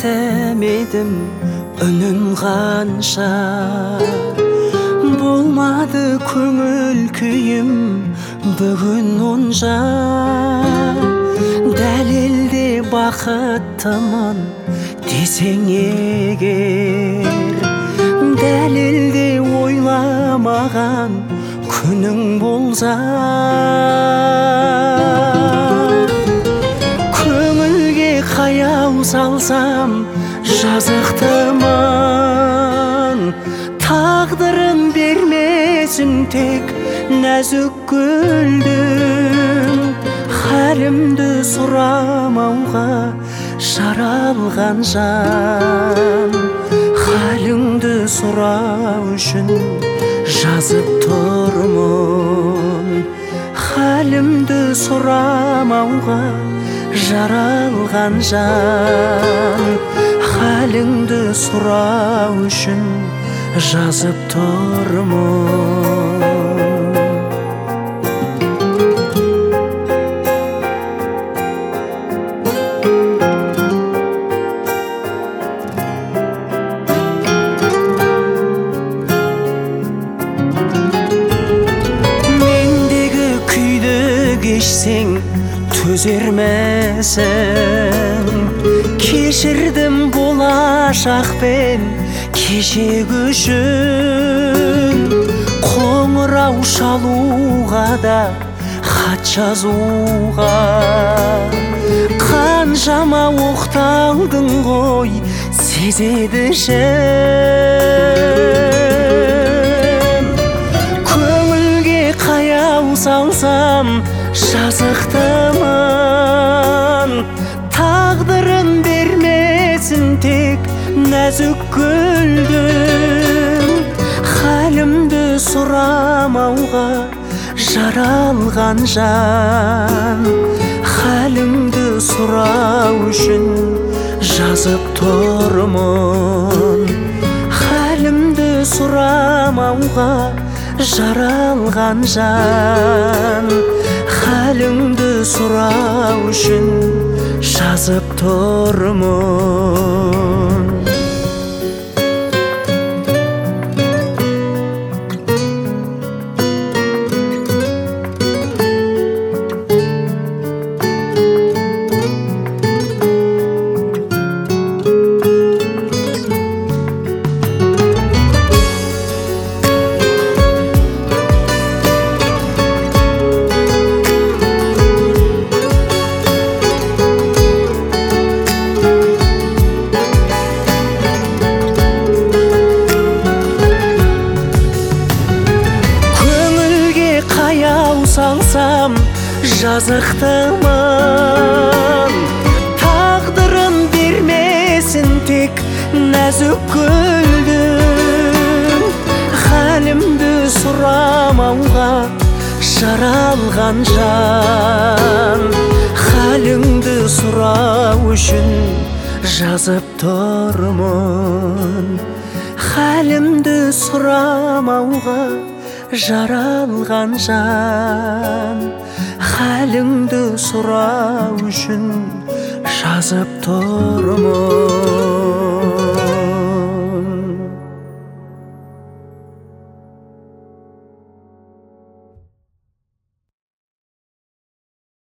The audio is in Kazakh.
естемедім үнін қанша, болмады көңіл күйім бүгін онша. Дәлелде бақыттымын десең егер, дәлелде ойламаған күнің болса, көңілге қаяу салсам жазықтымын. Тағдырым бермесін тек нәзік гүлдің, хәлімді сұрамауға жаралған жан. Хәліңді сұрау үшін жазып тұрмын, хәлімді сұрамауға жаралған жан. Хәліңді сұрау үшін жазып тұрмын. Мендегі күйді кешсең төзермесің, кешірдім болашақпен кешегі үшін. Қоңырау шалуға да хат жазуға қаншама оқталдың ғой, сезеді ішім. Көңілге қаяу салсам жазықтымын. Тағдырын бермесін тек нәзік гүлдің, хәлімді сұрамауға жаралған жан. Хәлімді сұрау үшін жазып тұрмын, хәлімді сұрамауға жаралған жан. Хәліңді сұрау үшін жазып тұрмын. Салсам жазықтымын. Тағдырын бермесін тек нәзік гүлдің, хәлімді сұрамауға жаралған жан. Хәліңді сұрау үшін жазып тұрмын, хәлімді сұрамауға жаралған жан. Хәліңді сұрау үшін жазып тұрмын.